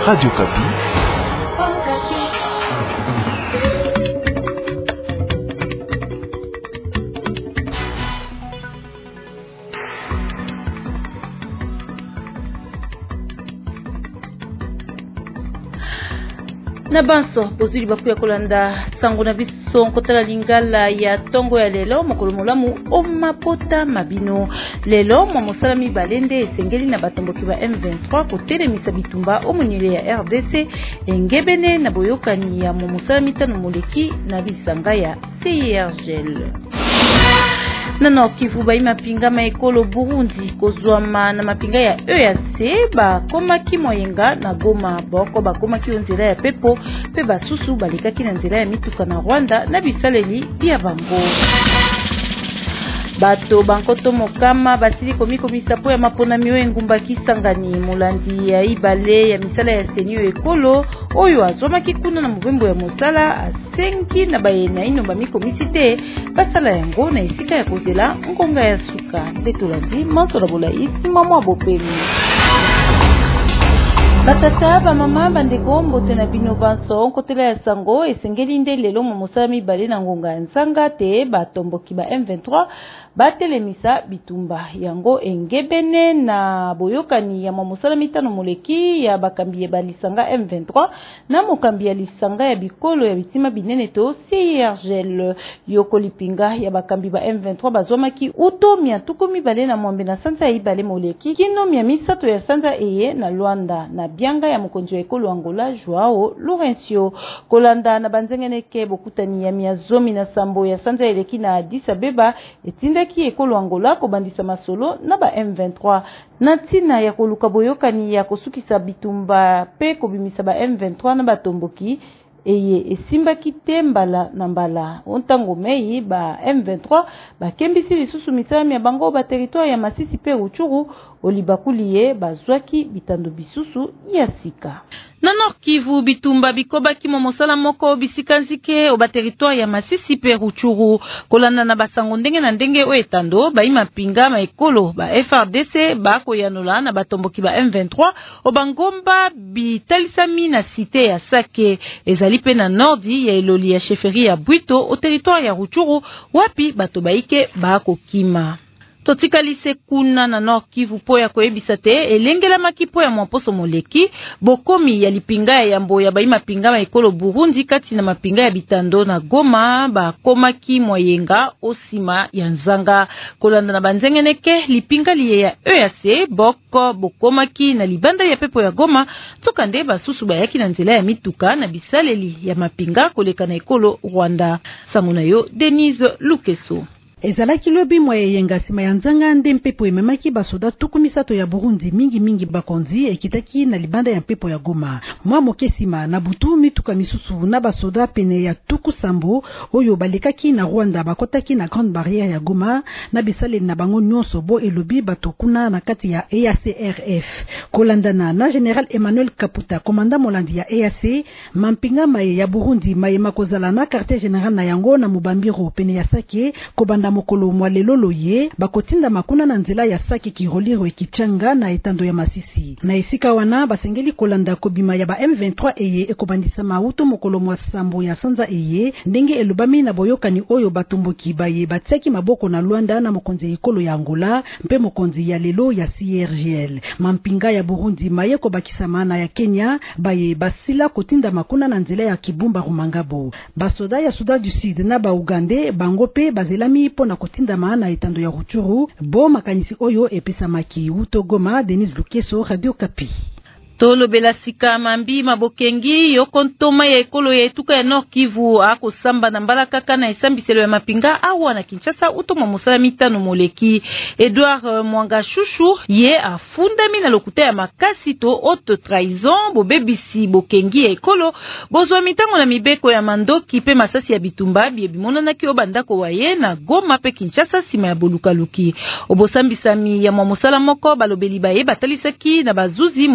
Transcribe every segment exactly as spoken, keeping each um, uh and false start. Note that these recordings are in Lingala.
Radio Kapi. Na banso pozuli baku ya kolanda sango na biso nkotala lingala ya tongo ya lelo mokolo molamu omapota mabino lelo mwa mosala mibale nde esengeli na batomboki ba M vingt-trois kotelemisa bitumba omonile ya R D C engebene na boyokani ya mwa mosala mitano moleki na bisanga ya C I R G L. Nano Kivu ba mapinga ma ekolo Burundi kozwama na mapinga ya E A C ba komaki moyenga na Goma boko ba komaki nzela ya pepo pe basusu balekaki na nzela ya mituka na Rwanda na bisaleli bia bango. Bato bankoto mokama basili komiko misapo ya mapona miwe ngumba kisangani mulandi ya ibale ya misala ya senyo ekolo oyo azomaki kuna na muvembo ya mosala asengi na bayena ino bamiko misite basala yango na isika ya kozela ngonga ya suka ndetolandi mansola bola isi mama bopemi. Batata ba mama bandeko mbote na bino banso nkotela ya sango esengeli nde lelo mo mosala mibale na ngonga ya nzanga te batomboki ba M vingt-trois batelemisa bitumba yango engebene na boyokani ya mwa mosala mitano moleki ya bakambi ya balisanga M vingt-trois na mokambi ya lisanga ya bikolo ya bitima binene to C I R G L yoko lipinga ya bakambi ba M vingt-trois bazomaki uto mia tuku mibale na mwambe na sanza ya ibale moleki kino mia misato ya sanza eye na Luanda na bianga ya mokonzi wa ekolo Angola Joao Lourenço kolanda na banzengeneke bokutani ya mia zomi na sambo ya sanza eleki na Addis Abeba etinda ki ekolo Angola kobandisa masolo na ba M vingt-trois na tina ya koluka boyokani ya kosukisa bitumba pe kobimisa ba M vingt-trois na batomboki eye esimba kite mbala na mbala ontango mei ba M vingt-trois bakembisi lisusu misala ya bango ba territoire ya Masisi pe Rutshuru olibakuliye bazwaki bitando bisusu ya sika. Na Nord Kivu bitumba bikoba kimo mosala moko bisikanzike oba territoire ya Masisi pe Rutshuru kolanda na basango ndenge na ndenge o etando ba imapinga ma ekolo ba F R D C ba koyanola na batomboki ba M vingt-trois oba ngomba bitalisami na cité ya Sake ezali pe na nordi ya eloli ya chefferie ya Bwito o territoire ya Rutshuru wapi bato baike ba kokima. Totikalise kuna na Nord Kivu po ya koyebisa te elengela makipo ya mwaposo moleki bokomi ya lipinga ya yambo ya baima pinga ma ekolo Burundi kati na mapinga ya bitando na Goma ba komaki moyenga osima ya nzanga kolanda na banzengeneke lipinga liye ya E A C boko bokomaki na libanda ya pepo ya Goma tokande basusu bayaki na nzela ya mituka na bisaleli ya mapinga koleka na ekolo Rwanda. Samuna yo Denise Lukeso. Ezalaki lobi mwa yenga sima ya nzanga nde mpepo ememaki basoda tuku misato ya Burundi mingi mingi bakonzi ekitaki na libanda ya mpepo ya Goma. Mwa moke sima na butu mituka misusu na basoda pene ya tuku sambo oyo balekaki na Rwanda bakotaki na Grande Barrière ya Goma na bisale na bango nyonso bo elobi batokuna na kati ya E A C R F. Kolandana na General Emmanuel Kaputa, komanda molandi ya E A C, mampinga maye ya Burundi maye makozala na quartier general na yango na Mubambiro pene ya Sake kobanda mokolo mwalelolo ye bakotinda makuna na nzela ya Sake kiroliro ekichanga na etando ya Masisi. Na esika wana basengeli kolanda kobima ya ba M vingt-trois eye ekobandisa mauto mokolo mwa sambo ya sanza eye ndenge elubami na boyokani oyo batomboki baye batiaki maboko na Luanda na mokonzi ekolo ya Angola mpe mokonzi ya lelo ya C I R G L. Mampinga ya Burundi maye kobakisa mana ya Kenya baye basila kotinda makuna na nzela ya Kibumba Rumangabo. Basoda ya Sudan du Sud na ba Uganda bango pe bazelami po na kotinda maana etando ya Rutshuru bo makanisi oyo epesa maki uto Goma. Denise Lukeso, Radio Kapi. Tolo belasika mambi mabokengi yokontoma ya ekolo ya etuka ya Nord Kivu ako samba na mbala kaka na esambiselo ya mapinga awa na Kinshasa utoma mosala mitano moleki. Edouard Mwanga Chouchou ye afundami na lokuta ya makasi to haute trahison bobebisi bokengi ya ekolo bozwa mitango na mibeko ya mandoki pe masasi ya bitumba bie bimonanaki obandako waye na Goma pe Kinshasa sima ya bolukaluki. Obosambisami ya mwa mosala moko balobeli baye batalisaki na bazuzi mokanda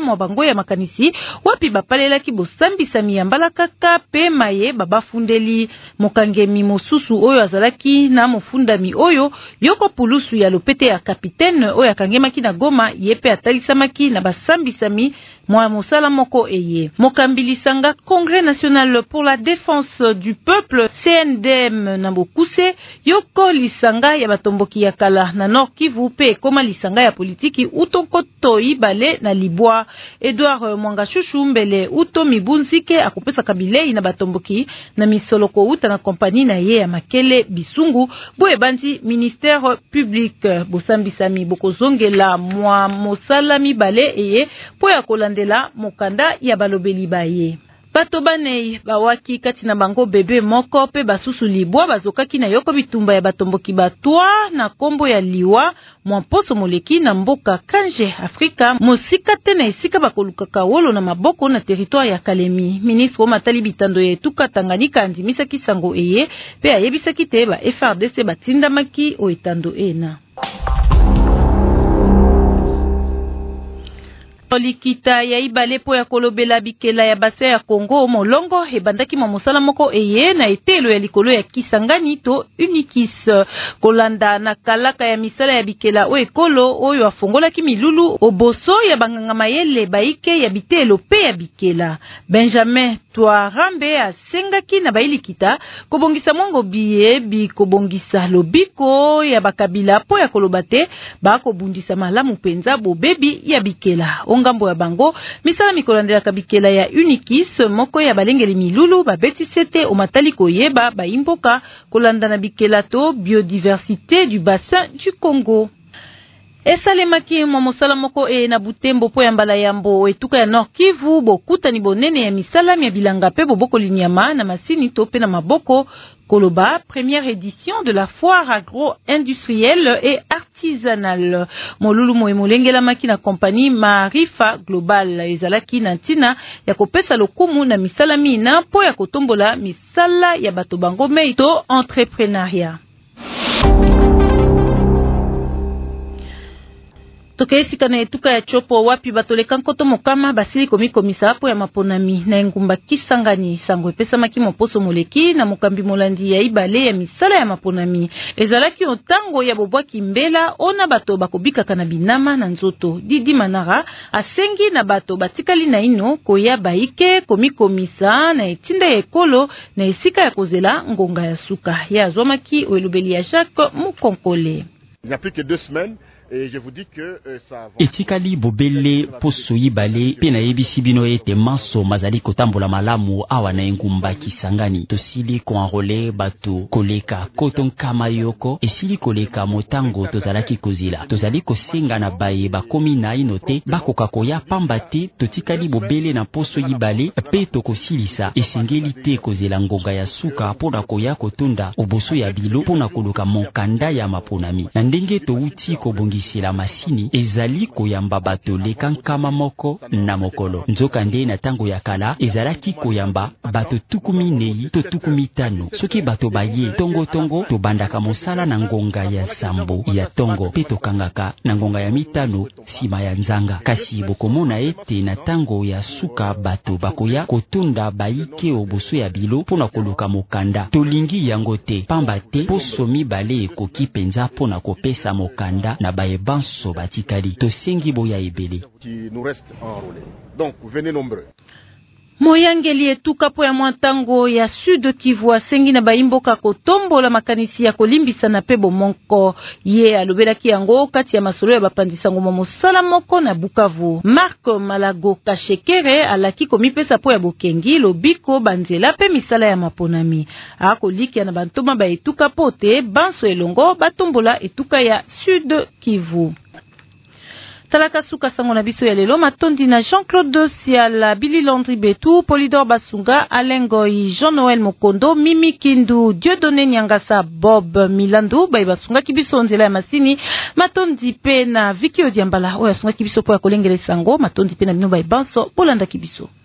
mosalamu wa bango ya makanisi wapi bapalelaki bosambisami ya mbalakaka pe maye babafundeli mokangemi mosusu oyo azalaki na mofundami oyo yoko pulusu ya lopete ya kapitaine oyo akangemaki na Goma yepe atalisamaki na basambisami mwa mosala moko eye. Mokambilisanga Congrès national pour la défense du peuple C N D M na Bokuse yoko lisanga ya batomboki ya kala na Nord Kivu pe koma lisanga ya politiki utokoto ibale na Libwa. Edouard Mwangashushu mbele uto mibunzike akupesa kabilei na batomboki na misoloko uta na kompani na ye ya makele bisungu boye banzi ministère public bosambisami bokozongela mwa mosala mibale eye po ya kolandela mokanda ya balobeli baye. Bato banei bawaki kati na bango bebe moko pe basusu Libwa bazokaki na yoko bitumba ya batomboki batwa na kombo ya liwa mwamposo moleki na mboka Kanje Afrika mosika te na esika bakolukaka wolo na maboko na territoire ya Kalemi. Ministre Matali Bitando ya etuka Tanganyika andimisaki sango eye pe ayebisaki te ba F R D C batindamaki o etando ena. Likita ya ibale po ya kolobela bikela ya base ya Kongo molongo ebandaki mwa mosala moko eye na etelo ya likolo ya Kisangani to Unikis kolanda na kalaka ya misala ya bikela o ekolo oyo afongolaki milulu oboso ya banganga mayele baike ya bitelo pe ya bikela. Benjamin Twarambe asengaki na bailikita kobongisa mongo biye bi kobongisa lobiko ya bakabila po ya kolobate ba kobundisa malamu penza bobebi ya bikela. Ngambo ya bango misala mikolandela kabikela ya Unikis moko ya balengeli milulu babeti sete omatali koyeba baimboka kolanda na bikela to biodiversité du bassin du Congo. Esalemaki mwa mosala moko e na Butembo po ya mbala yambo etuka ya Nord Kivu bokuta ni bonene ya misala ya bilanga pe boboko linyama na masini to pe na maboko koloba première édition de la foire agro-industrielle et artisanale. Molulu mo emolengela maki na compagnie Marifa Global ezalaki na ntina ya kopesa lokumu na misala mina po ya kotombola misala ya bato bango meito entrepreneuria. Tokeisika na etuka ya chopo wapi batoleka nkoto mokama basili komi komisa hapo ya maponami na engumba Kisangani sango epesa maki moposo moleki na mokambi molandi ya ibale ya misala ya maponami ezalaki otango ya bobwaki mbela ona bato bakobika kana binama na nzoto. Didi Manara asengi na bato batikali na ino koya baike komi komisa na etinda ya ekolo na esika ya kozela ngonga ya suka ya azwamaki oelobeli ya Jacques Mukonkole. Il n'y a plus que deux semaines. Et je vous dis que euh, ça va. Etikali bobele poso yibale pe na yebisi bino ete maso mazali kotambola malamu awa na engumba Kisangani tosili ko enrôler bato koleka koton kama yoko esili koleka motango tozalaki kozila tozali kosenga na baye bakomi na inote bakoka koya pamba te totikali bobele na poso yibale pe tokosilisa esengeli te kozela ngonga ya suka pona koya kotunda oboso ya bilo pona koluka mokanda ya maponami na ndenge touti kobongi sila masini ezali koyamba bato lekankama moko na mokolo nzokande na tango ya kala ezalaki koyamba bato tukumi nei to tukumi tano soki bato baye tongo tongo to bandaka mosala na ngonga ya sambo ya tongo pe tokangaka na ngonga ya mitano sima ya nzanga kasi bokomona ete na tango ya suka bato bakoya kotunda baike oboso ya bilo pona koluka mokanda tolingi yango te pamba te poso mibale ekoki penza pona kopesa mokanda na baye banso batikali tosengi boya ebele qui nous reste enrôlés. Donc venez nombreux. Moyangeli etuka po ya mwantango ya Sud Kivu asengi na baimboka kotombola makanisi ya kolimbisa na pebo monko ye alobelaki yango kati ya masolo ya bapandisango mosala moko na Bukavu. Marc Malago Kashekere alaki komipesa po ya bokengi lobiko banzela pe misala ya maponami akolikia na bantoma ba etuka pote banso elongo batombola etuka ya Sud Kivu. Talaka suka sango na biso ya lelo matondi na Jean-Claude Siala, Billy Landry Betou, Polydor Basunga, Alain Goy, Jean-Noël Mokondo, Mimi Kindu, Dieudonné Nyangasa, Bob Milandu, Baye Basunga kibiso nzela ya masini, matondi pe na Vicky Odiambala, oya sunga kibiso po ya kolengele sango, matondi pe na bino Baye Banso, Bolanda kibiso.